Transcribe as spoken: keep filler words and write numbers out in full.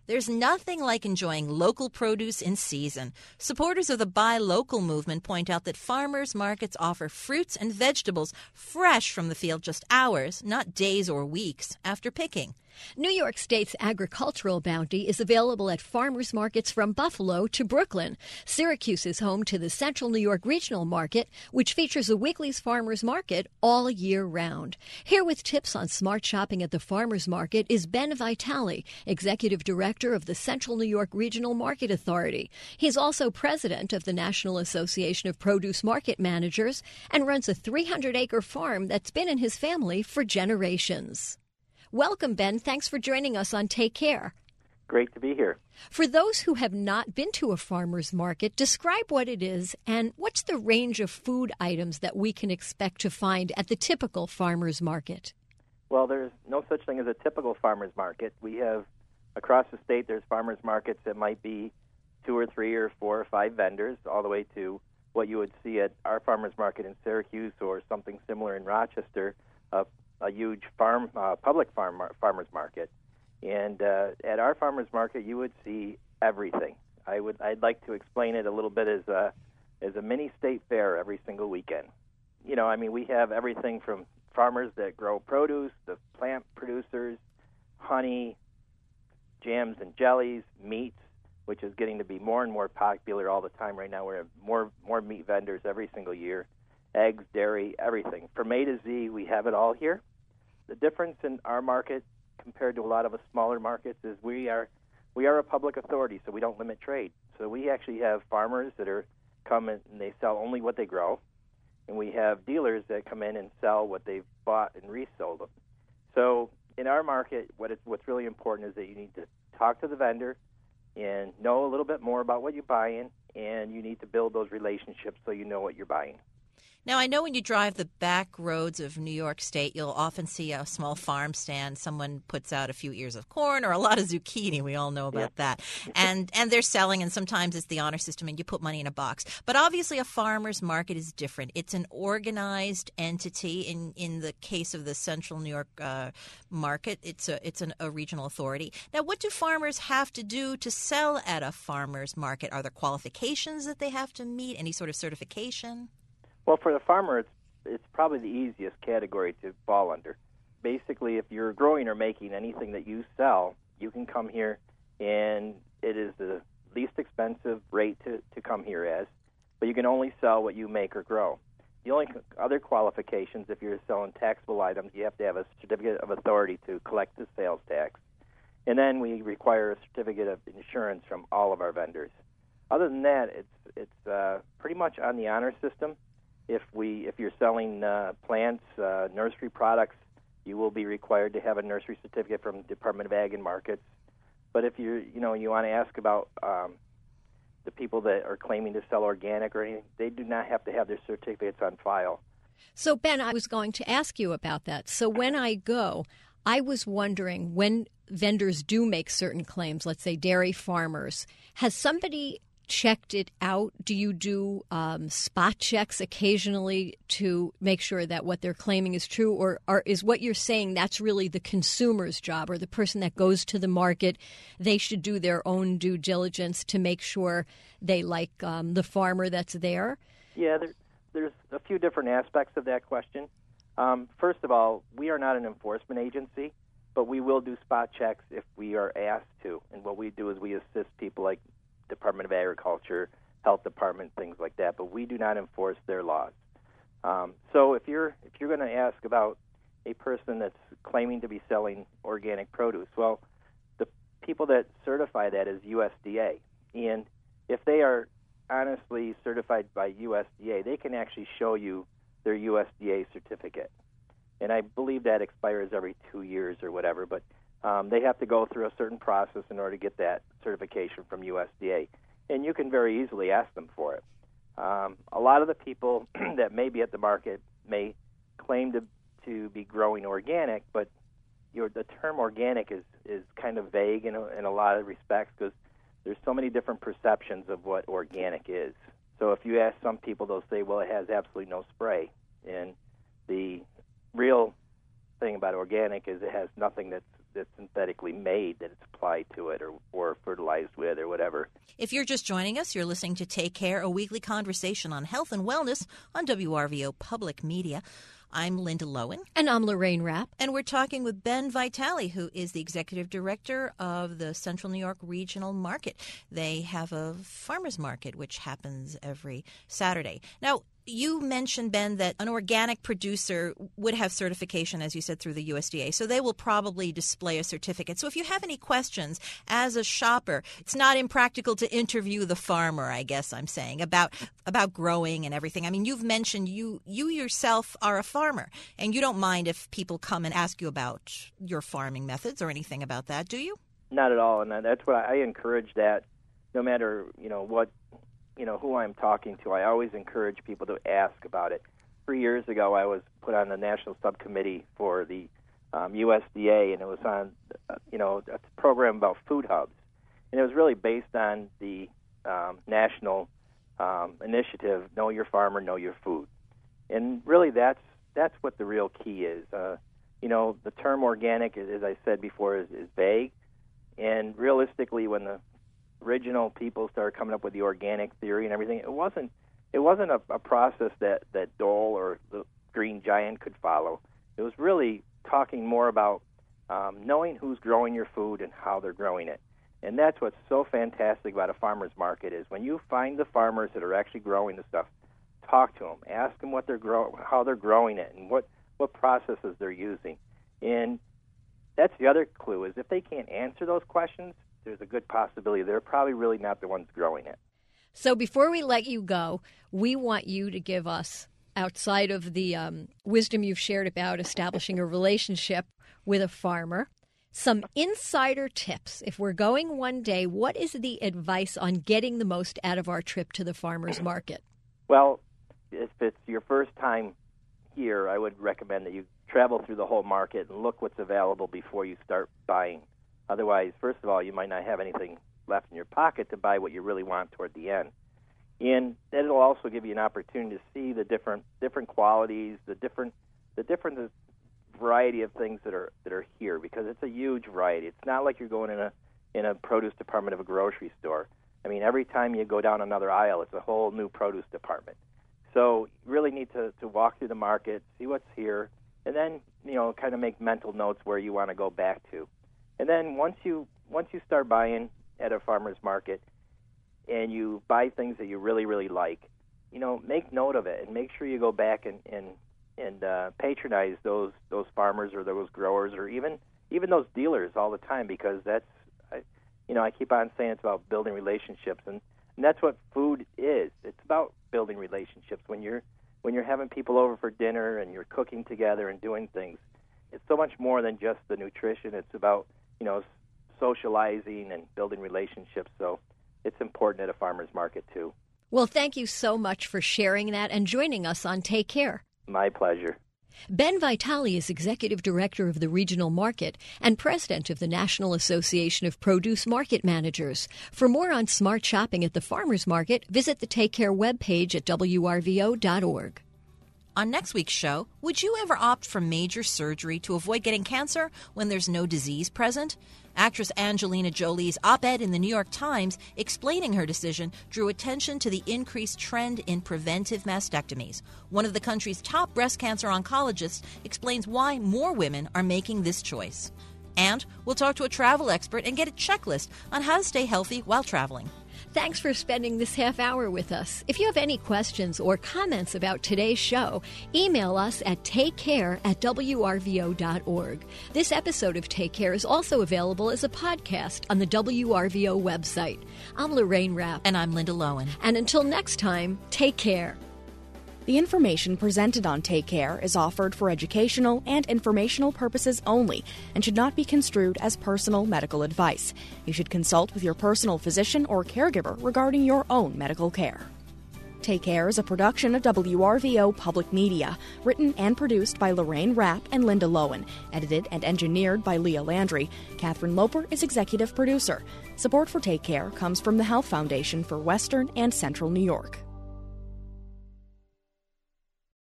There's nothing like enjoying local produce in season. Supporters of the Buy Local movement point out that farmers markets offer fruits and vegetables fresh from the field just hours, not days or weeks, after picking. New York State's agricultural bounty is available at farmers markets from Buffalo to Brooklyn. Syracuse is home to the Central New York Regional Market, which features a Weekly's Farmers Market all year round. Here with tips on smart shopping at the farmers market is Ben Vitale, Executive Director of the Central New York Regional Market Authority. He's also president of the National Association of Produce Market Managers and runs a three hundred acre farm that's been in his family for generations. Welcome, Ben. Thanks for joining us on Take Care. Great to be here. For those who have not been to a farmer's market, describe what it is and what's the range of food items that we can expect to find at the typical farmer's market? Well, there's no such thing as a typical farmer's market. We have, across the state, there's farmer's markets that might be two or three or four or five vendors, all the way to what you would see at our farmer's market in Syracuse or something similar in Rochester, uh, a huge farm, uh, public farm farmers market, and uh, at our farmers market you would see everything. I would, I'd like to explain it a little bit as a as a mini state fair every single weekend. You know, I mean, we have everything from farmers that grow produce, the plant producers, honey, jams and jellies, meats, which is getting to be more and more popular all the time right now. We have more more meat vendors every single year. Eggs, dairy, everything. From A to Z, we have it all here. The difference in our market compared to a lot of the smaller markets is we are we are a public authority, so we don't limit trade. So we actually have farmers that are come in and they sell only what they grow, and we have dealers that come in and sell what they've bought and resold them. So in our market, what it's, what's really important is that you need to talk to the vendor and know a little bit more about what you're buying, and you need to build those relationships so you know what you're buying. Now, I know when you drive the back roads of New York State, you'll often see a small farm stand. Someone puts out a few ears of corn or a lot of zucchini. We all know about yeah. that. And and they're selling, and sometimes it's the honor system, and you put money in a box. But obviously a farmer's market is different. It's an organized entity. In, in the case of the Central New York uh, market, it's a it's an, a regional authority. Now, what do farmers have to do to sell at a farmer's market? Are there qualifications that they have to meet? Any sort of certification? Well, for the farmer, it's it's probably the easiest category to fall under. Basically, if you're growing or making anything that you sell, you can come here, and it is the least expensive rate to, to come here as, but you can only sell what you make or grow. The only other qualifications, if you're selling taxable items, you have to have a certificate of authority to collect the sales tax. And then we require a certificate of insurance from all of our vendors. Other than that, it's it's uh, pretty much on the honor system. If we, if you're selling uh, plants, uh, nursery products, you will be required to have a nursery certificate from Department of Ag and Markets. But if you, you know, you want to ask about um, the people that are claiming to sell organic or anything, they do not have to have their certificates on file. So, Ben, I was going to ask you about that. So when I go, I was wondering when vendors do make certain claims, let's say dairy farmers, has somebody checked it out? Do you do um, spot checks occasionally to make sure that what they're claiming is true? Or, or is what you're saying that's really the consumer's job, or the person that goes to the market, they should do their own due diligence to make sure they like um, the farmer that's there? Yeah, there, there's a few different aspects of that question. Um, first of all, we are not an enforcement agency, but we will do spot checks if we are asked to. And what we do is we assist people like Department of Agriculture, Health Department, things like that, but we do not enforce their laws. Um, so if you're if you're going to ask about a person that's claiming to be selling organic produce, well, the people that certify that is U S D A, and if they are honestly certified by U S D A, they can actually show you their U S D A certificate, and I believe that expires every two years or whatever, but Um, they have to go through a certain process in order to get that certification from U S D A, and you can very easily ask them for it. Um, a lot of the people that may be at the market may claim to, to be growing organic, but your, the term organic is, is kind of vague in a, in a lot of respects because there's so many different perceptions of what organic is. So if you ask some people, they'll say, well, it has absolutely no spray. And the real thing about organic is it has nothing that's that's synthetically made that it's applied to it or, or fertilized with or whatever. If you're just joining us, you're listening to Take Care, a weekly conversation on health and wellness on W R V O Public Media. I'm Linda Lowen. And I'm Lorraine Rapp. And we're talking with Ben Vitale, who is the executive director of the Central New York Regional Market. They have a farmers market, which happens every Saturday. Now, you mentioned, Ben, that an organic producer would have certification, as you said, through the U S D A. So they will probably display a certificate. So if you have any questions as a shopper, it's not impractical to interview the farmer, I guess I'm saying, about about growing and everything. I mean, you've mentioned you you yourself are a farmer, and you don't mind if people come and ask you about your farming methods or anything about that, do you? Not at all, and that's what I encourage that no matter, you know, what you know, who I'm talking to, I always encourage people to ask about it. Three years ago, I was put on the national subcommittee for the um, U S D A, and it was on, uh, you know, a program about food hubs. And it was really based on the um, national um, initiative, Know Your Farmer, Know Your Food. And really that's that's what the real key is. Uh, you know, the term organic, as I said before, is, is vague. And realistically, when the original people started coming up with the organic theory and everything, it wasn't it wasn't a, a process that, that Dole or the Green Giant could follow. It was really talking more about um, knowing who's growing your food and how they're growing it. And that's what's so fantastic about a farmer's market is when you find the farmers that are actually growing the stuff, talk to them, ask them what they're grow, how they're growing it, and what, what processes they're using. And that's the other clue is if they can't answer those questions, there's a good possibility they're probably really not the ones growing it. So before we let you go, we want you to give us, outside of the um, wisdom you've shared about establishing a relationship with a farmer, some insider tips. If we're going one day, what is the advice on getting the most out of our trip to the farmer's market? Well, if it's your first time here, I would recommend that you travel through the whole market and look what's available before you start buying. Otherwise, first of all, you might not have anything left in your pocket to buy what you really want toward the end. And then it'll also give you an opportunity to see the different different qualities, the different the different variety of things that are that are here because it's a huge variety. It's not like you're going in a in a produce department of a grocery store. I mean, every time you go down another aisle, it's a whole new produce department. So you really need to, to walk through the market, see what's here, and then, you know, kind of make mental notes where you want to go back to. And then once you once you start buying at a farmer's market and you buy things that you really, really like, you know, make note of it and make sure you go back and and, and uh, patronize those those farmers or those growers or even even those dealers all the time because that's, I, you know, I keep on saying it's about building relationships and, and that's what food is. It's about building relationships. When you're when you're having people over for dinner and you're cooking together and doing things, it's so much more than just the nutrition. It's about you know, socializing and building relationships. So it's important at a farmer's market, too. Well, thank you so much for sharing that and joining us on Take Care. My pleasure. Ben Vitale is Executive Director of the Regional Market and President of the National Association of Produce Market Managers. For more on smart shopping at the farmer's market, visit the Take Care webpage at W R V O dot org. On next week's show, would you ever opt for major surgery to avoid getting cancer when there's no disease present? Actress Angelina Jolie's op-ed in the New York Times explaining her decision drew attention to the increased trend in preventive mastectomies. One of the country's top breast cancer oncologists explains why more women are making this choice. And we'll talk to a travel expert and get a checklist on how to stay healthy while traveling. Thanks for spending this half hour with us. If you have any questions or comments about today's show, email us at takecare at W R V O dot org. This episode of Take Care is also available as a podcast on the W R V O website. I'm Lorraine Rapp. And I'm Linda Lowen. And until next time, take care. The information presented on Take Care is offered for educational and informational purposes only and should not be construed as personal medical advice. You should consult with your personal physician or caregiver regarding your own medical care. Take Care is a production of W R V O Public Media, written and produced by Lorraine Rapp and Linda Lowen, edited and engineered by Leah Landry. Catherine Loper is executive producer. Support for Take Care comes from the Health Foundation for Western and Central New York.